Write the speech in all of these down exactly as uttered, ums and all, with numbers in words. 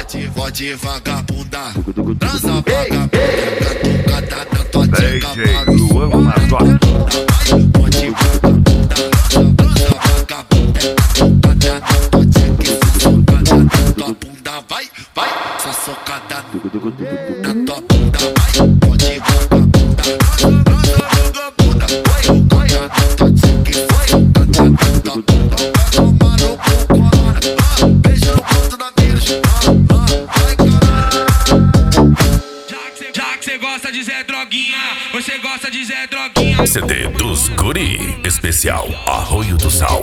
Pode, pode vagabunda, transa vagabunda, catucada na tua dica para o Luan Margot. Pode vagabunda, transa vagabunda, catucada na tua dica, socada na tua bunda, vai, vai, só socada na tua bunda, vai, pode vagabunda, transa vagabunda, vai, socada na tua dica, vai, socada na tua bunda, vai tomar no cu corona, beijo no ponto da mira, vai caralho. Já que cê gosta de Zé Droguinha, você gosta de Zé Droguinha. C D dos Guri, especial Arroio do Sal.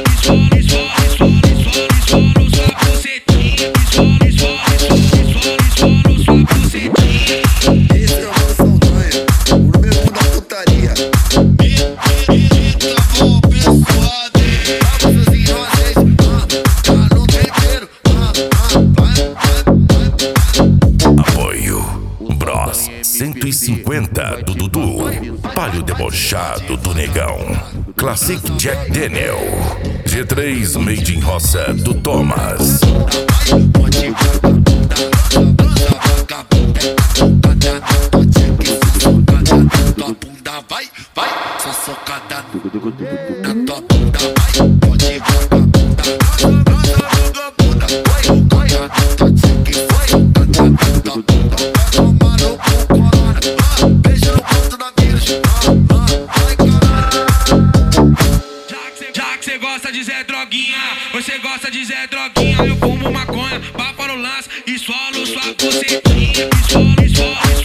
Esse é o Mano Saldanha, o número um da putaria. Eita, bom pessoal, vamos assim, vocês, tá no tempero, vai, vai, vai. Apoio Bros cento e cinquenta do Dudu, Palio Debochado do Negão, Classic Jack Daniel, G três Made in Roça do Thomas. Pode vagabunda, transa vagabunda, socada na tua dica, socada na tua bunda, vai, vai, só socada na tua bunda, vai, pode vagabunda, transa vagabunda, vai, socada na tua dica, vai, socada na tua bunda, vai tomar no cu corona, beijo no ponto da mira, vai caralho. Já que cê gosta de Zé Droguinha, você gosta de Zé Droguinha. Eu fumo maconha, vá para o lance e solo sua bucetinha. E solo, e solo, e solo.